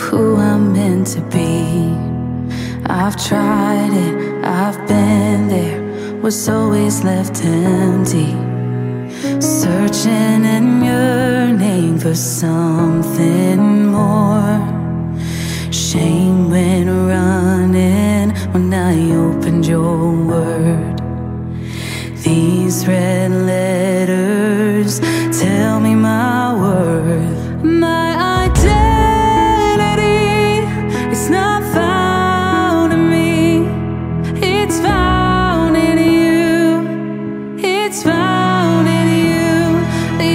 who I'm meant to be. I've tried it, I've been there, was always left empty, searching and yearning for something more. Shame when running when I opened your word. These red letters tell me my worth. My identity is not found in me, it's found in you. It's found in you, the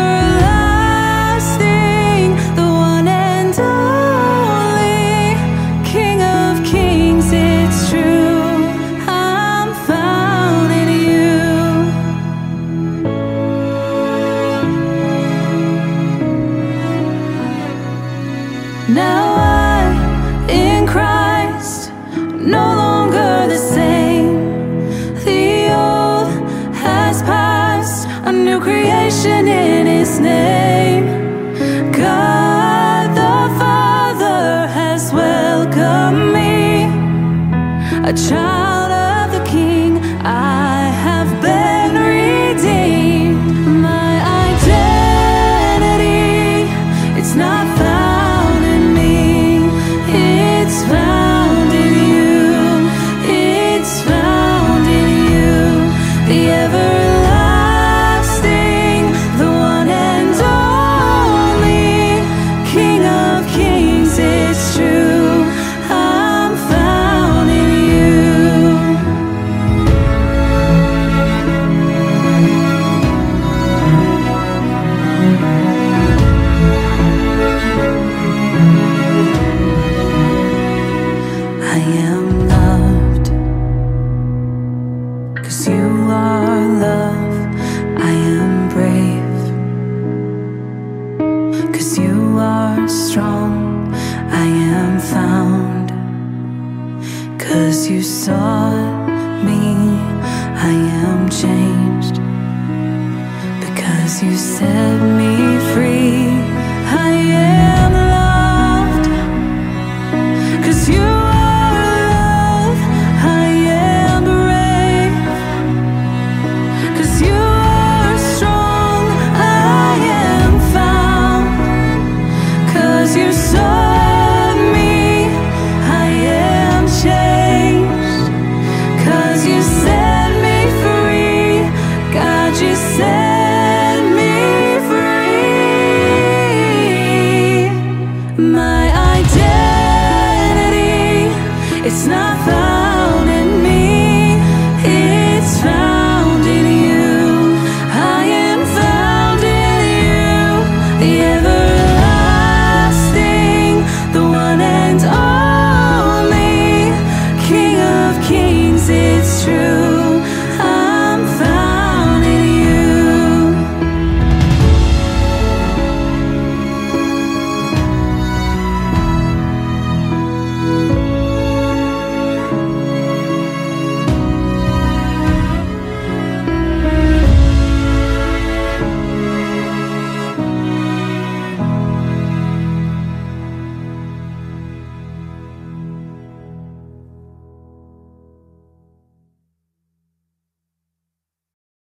everlasting, the one and only King of Kings. It's true, I'm found in you. Now I'm in Christ, no longer the same. The old has passed, a new creation in His name. God the Father has welcomed me, a child of the King. I have been redeemed. My identity, it's not found in me, it's found in you. It's found in you, the everlasting, the one and only King of Kings. It's true, I'm found in you. I am loved, 'cause you are love. I am brave, 'cause you are strong. I am found, 'cause you sought me. I am changed, because you set me free. I am loved, 'cause you are love. I am brave, 'cause you are strong. I am found, 'cause you saw